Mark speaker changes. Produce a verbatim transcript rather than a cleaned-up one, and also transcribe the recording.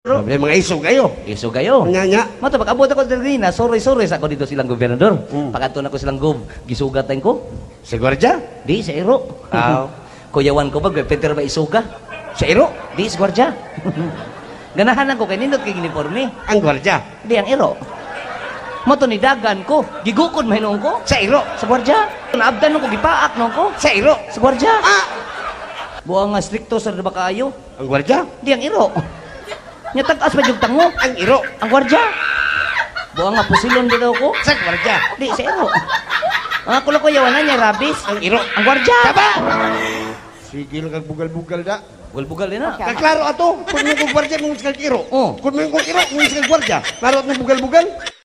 Speaker 1: Sabi mga iso kayo.
Speaker 2: Iso kayo.
Speaker 1: Nya nya.
Speaker 2: Mato pag-abot ako diri na sorry-sorry sa ako dito silang gobernador.
Speaker 1: Mm.
Speaker 2: Pag-ato na ko silang gob, gisugatan ko.
Speaker 1: Sa gwardiya?
Speaker 2: Di sa iro.
Speaker 1: Aw.
Speaker 2: Kuyawan ko ba Peter ba isuga?
Speaker 1: Sa iro?
Speaker 2: Di sa gwardiya. Ganahan ko kay nindot kay uniforme.
Speaker 1: Ang gwardiya.
Speaker 2: Di ang iro. Mato ni dagan ko, gigukod mahinuon ko.
Speaker 1: Sa iro.
Speaker 2: Sa gwardiya. Naabdan ko gipaak no ko.
Speaker 1: Sa iro.
Speaker 2: Sa gwardiya.
Speaker 1: Ah!
Speaker 2: Buang nga stricto sa ba kaayo?
Speaker 1: Ang gwardiya?
Speaker 2: Di ang iro. Nya tag-as pa jug tango.
Speaker 1: Ang iro.
Speaker 2: Ang gwardiya. Buang nga pusilon dito ko.
Speaker 1: Sa gwardiya.
Speaker 2: Di sa iro. Ang ako lang ko yawanan niya rabis.
Speaker 1: Ang iro.
Speaker 2: Ang gwardiya.
Speaker 1: Taba! Sige lang kag bugal-bugal da.
Speaker 2: Bulbugal din na.
Speaker 1: Kaklaro ato. Kung mo kong gwardiya, mo kong iro.
Speaker 2: Oh.
Speaker 1: Kung mo kong iro, mo kong gwardiya. Klaro at mo bugal-bugal.